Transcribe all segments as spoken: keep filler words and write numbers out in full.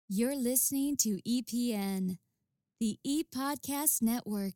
You're listening to E P N, the E-Podcast Network.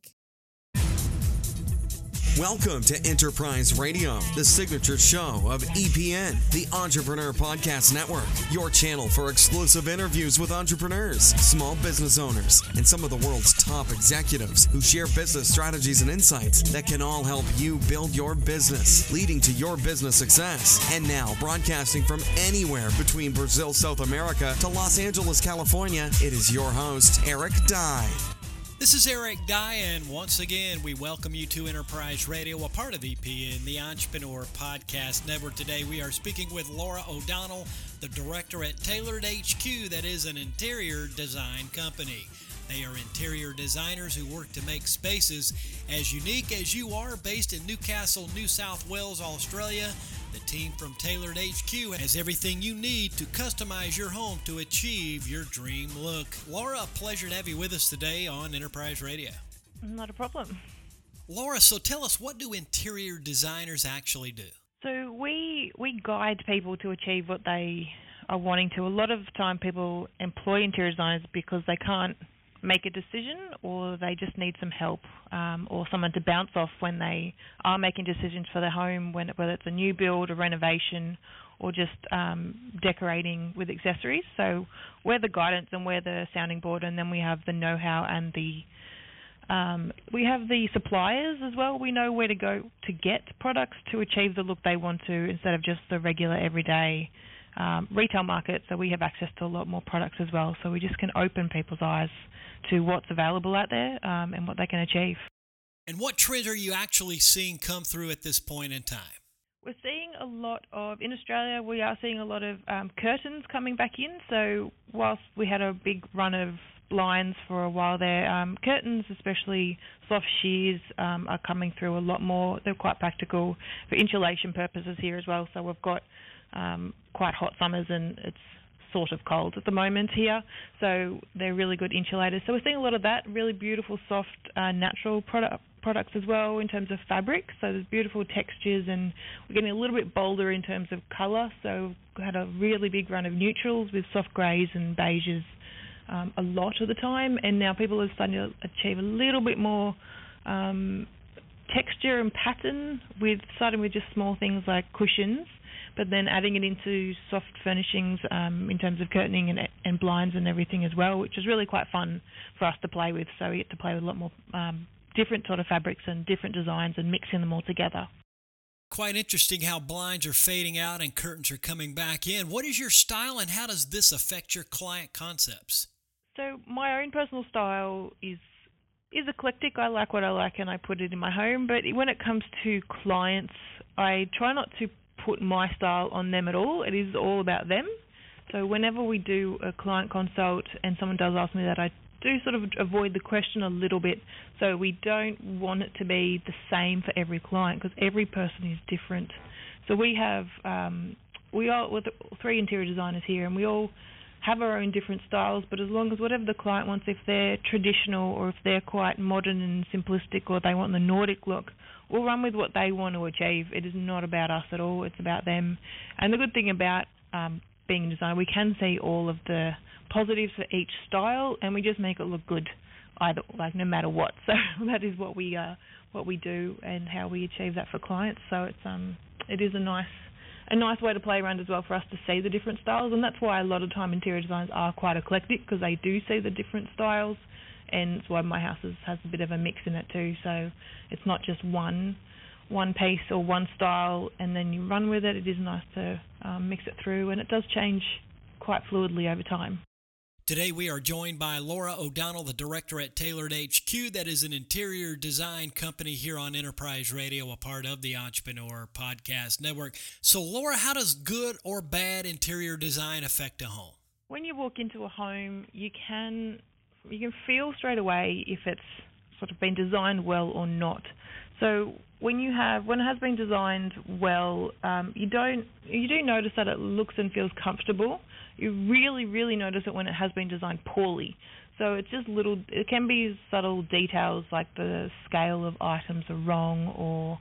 Welcome to Enterprise Radio, the signature show of E P N, the Entrepreneur Podcast Network, your channel for exclusive interviews with entrepreneurs, small business owners, and some of the world's top executives who share business strategies and insights that can all help you build your business, leading to your business success. And now, broadcasting from anywhere between Brazil, South America to Los Angeles, California, it is your host, Eric Dye. This is Eric Dye, and once again, we welcome you to Enterprise Radio, a part of E P N, the Entrepreneur Podcast Network. Today, we are speaking with Laura O'Donnell, the director at Tailored H Q, that is an interior design company. They are interior designers who work to make spaces as unique as you are, based in Newcastle, New South Wales, Australia. The team from Tailored H Q has everything you need to customize your home to achieve your dream look. Laura, a pleasure to have you with us today on Enterprise Radio. Not a problem. Laura, so tell us, what do interior designers actually do? So we we guide people to achieve what they are wanting to. A lot of time people employ interior designers because they can't make a decision, or they just need some help, um, or someone to bounce off when they are making decisions for their home, when, whether it's a new build, a renovation, or just um, decorating with accessories. So we're the guidance and we're the sounding board, and then we have the know-how and the um, we have the suppliers as well. We know where to go to get products to achieve the look they want to, instead of just the regular everyday um, retail market. So we have access to a lot more products as well. So we just can open people's eyes to what's available out there um, and what they can achieve. And what trends are you actually seeing come through at this point in time? We're seeing a lot of, in Australia, we are seeing a lot of um, curtains coming back in. So whilst we had a big run of blinds for a while there, um, curtains, especially soft sheers, um, are coming through a lot more. They're quite practical for insulation purposes here as well. So we've got um, quite hot summers, and it's sort of cold at the moment here, so they're really good insulators. So we're seeing a lot of that, really beautiful, soft, uh, natural product, products as well in terms of fabric. So there's beautiful textures, and we're getting a little bit bolder in terms of colour. So we had a really big run of neutrals with soft greys and beiges um, a lot of the time, and now people are starting to achieve a little bit more um, texture and pattern, with starting with just small things like cushions, but then adding it into soft furnishings um, in terms of curtaining and, and blinds and everything as well, which is really quite fun for us to play with. So we get to play with a lot more um, different sort of fabrics and different designs and mixing them all together. Quite interesting how blinds are fading out and curtains are coming back in. What is your style, and how does this affect your client concepts? So my own personal style is is eclectic. I like what I like and I put it in my home. But when it comes to clients, I try not to put my style on them at all. It is all about them. So whenever we do a client consult and someone does ask me that, I do sort of avoid the question a little bit. So we don't want it to be the same for every client, because every person is different. So we have um, we are with three interior designers here, and we all have our own different styles, but as long as whatever the client wants, if they're traditional or if they're quite modern and simplistic, or they want the Nordic look, we'll run with what they want to achieve. It is not about us at all. It's about them. And the good thing about um, being a designer, we can see all of the positives for each style, and we just make it look good, either like no matter what. So that is what we uh, what we do and how we achieve that for clients. So it's um it is a nice a nice way to play around as well for us to see the different styles, and that's why a lot of time interior designers are quite eclectic, because they do see the different styles. And it's why my house is, has a bit of a mix in it too. So it's not just one one piece or one style and then you run with it. It is nice to um, mix it through, and it does change quite fluidly over time. Today we are joined by Laura O'Donnell, the director at Tailored H Q, that is an interior design company here on Enterprise Radio, a part of the Entrepreneur Podcast Network. So Laura, how does good or bad interior design affect a home? When you walk into a home, you can you can feel straight away if it's sort of been designed well or not. So when you have when it has been designed well, um, you don't you do notice that it looks and feels comfortable. You really, really notice it when it has been designed poorly. So it's just little, it can be subtle details like the scale of items are wrong, or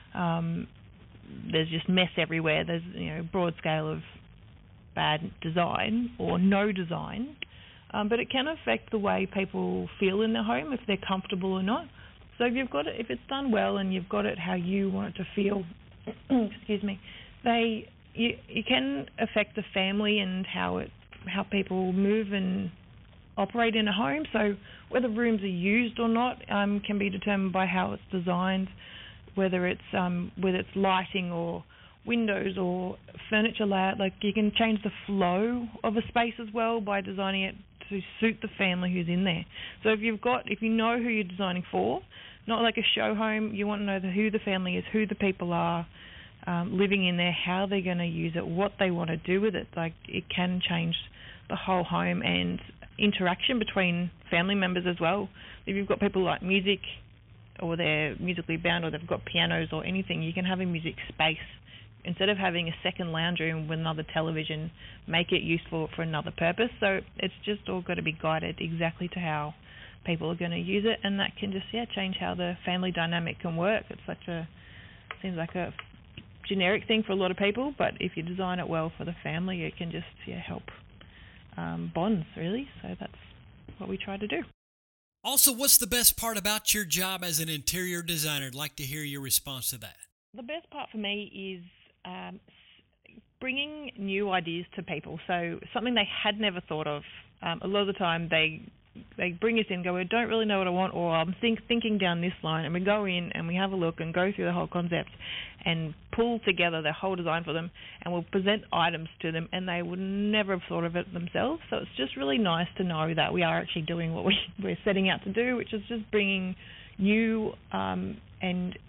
um, there's just mess everywhere. There's, you know, broad scale of bad design or no design. um, but it can affect the way people feel in their home, if they're comfortable or not. So if you've got it, if it's done well and you've got it how you want it to feel, excuse me, they you you can affect the family and how it how people move and operate in a home. So whether rooms are used or not um, can be determined by how it's designed, whether it's um, whether it's lighting or windows or furniture layout. Like, you can change the flow of a space as well by designing it to suit the family who's in there. So if you've got, if you know who you're designing for, not like a show home, you want to know the, who the family is, who the people are um, living in there, how they're going to use it, what they want to do with it. Like, it can change the whole home and interaction between family members as well. If you've got people like music, or they're musically bound, or they've got pianos or anything, you can have a music space. Instead of having a second lounge room with another television, make it useful for another purpose. So it's just all got to be guided exactly to how people are going to use it, and that can just, yeah, change how the family dynamic can work. It's such a, seems like a generic thing for a lot of people, but if you design it well for the family, it can just, yeah, help um, bonds, really. So that's what we try to do. Also, what's the best part about your job as an interior designer? I'd like to hear your response to that. The best part for me is um, bringing new ideas to people. So something they had never thought of. Um, a lot of the time they they bring us in and go, I don't really know what I want, or I'm think, thinking down this line, and we go in and we have a look and go through the whole concept and pull together the whole design for them, and we'll present items to them, and they would never have thought of it themselves. So it's just really nice to know that we are actually doing what we, we're setting out to do, which is just bringing new um, and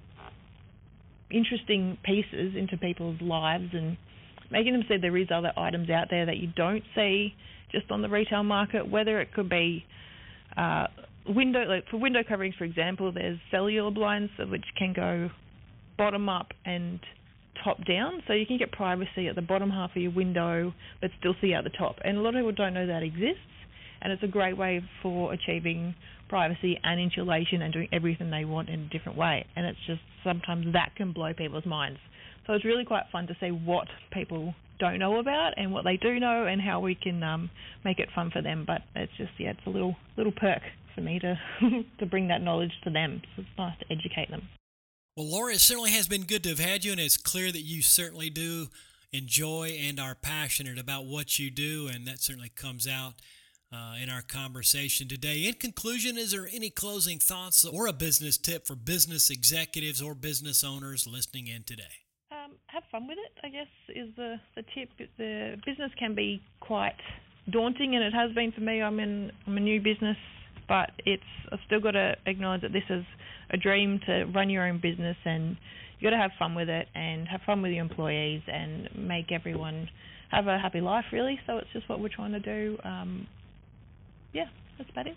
interesting pieces into people's lives and making them see there is other items out there that you don't see just on the retail market, whether it could be uh, window, like for window coverings, for example, there's cellular blinds which can go bottom up and top down, so you can get privacy at the bottom half of your window but still see out the top. And a lot of people don't know that exists, and it's a great way for achieving privacy and insulation and doing everything they want in a different way. And it's just sometimes that can blow people's minds. So it's really quite fun to see what people don't know about and what they do know, and how we can um, make it fun for them. But it's just, yeah, it's a little little perk for me to to bring that knowledge to them. So it's nice to educate them. Well, Laura, it certainly has been good to have had you, and it's clear that you certainly do enjoy and are passionate about what you do, and that certainly comes out uh, in our conversation today. In conclusion, is there any closing thoughts or a business tip for business executives or business owners listening in today? Um, have fun with it, I guess, is the, the tip. The business can be quite daunting, and it has been for me. I'm in I'm a new business, but it's I've still got to acknowledge that this is a dream to run your own business, and you got to have fun with it and have fun with your employees and make everyone have a happy life, really. So it's just what we're trying to do. Um, yeah, that's about it.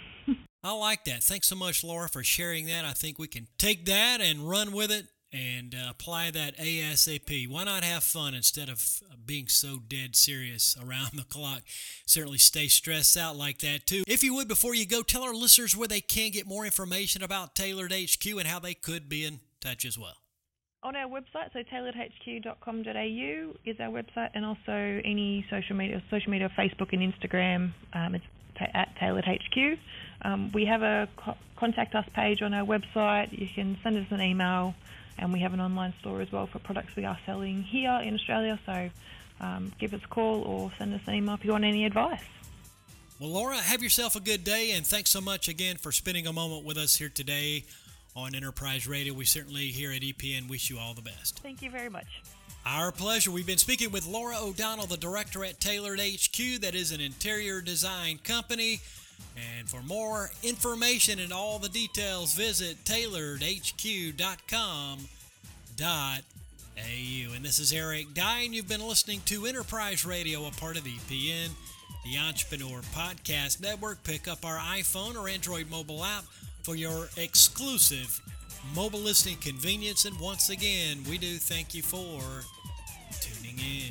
I like that. Thanks so much, Laura, for sharing that. I think we can take that and run with it and uh, apply that ASAP. Why not have fun instead of being so dead serious around the clock? Certainly stay stressed out like that too. If you would, before you go, tell our listeners where they can get more information about Tailored H Q and how they could be in touch as well. On our website, so tailored h q dot com dot a u is our website, and also any social media, social media, Facebook and Instagram, um, it's ta- at Tailored H Q. Um, we have a co- contact us page on our website. You can send us an email, and we have an online store as well for products we are selling here in Australia. So um, give us a call or send us an email if you want any advice. Well, Laura, have yourself a good day, and thanks so much again for spending a moment with us here today on Enterprise Radio. We certainly here at E P N wish you all the best. Thank you very much. Our pleasure. We've been speaking with Laura O'Donnell, the director at Tailored H Q. That is an interior design company. And for more information and all the details, visit tailored h q dot com dot a u. And this is Eric Dye, and you've been listening to Enterprise Radio, a part of E P N, the Entrepreneur Podcast Network. Pick up our iPhone or Android mobile app for your exclusive mobile listening convenience. And once again, we do thank you for tuning in.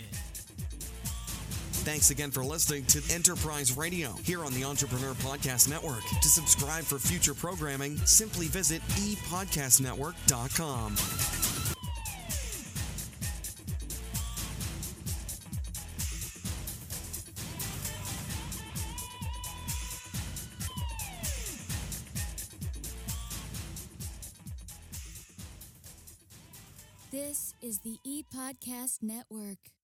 Thanks again for listening to Enterprise Radio here on the Entrepreneur Podcast Network. To subscribe for future programming, simply visit e podcast network dot com. This is the E Podcast Network.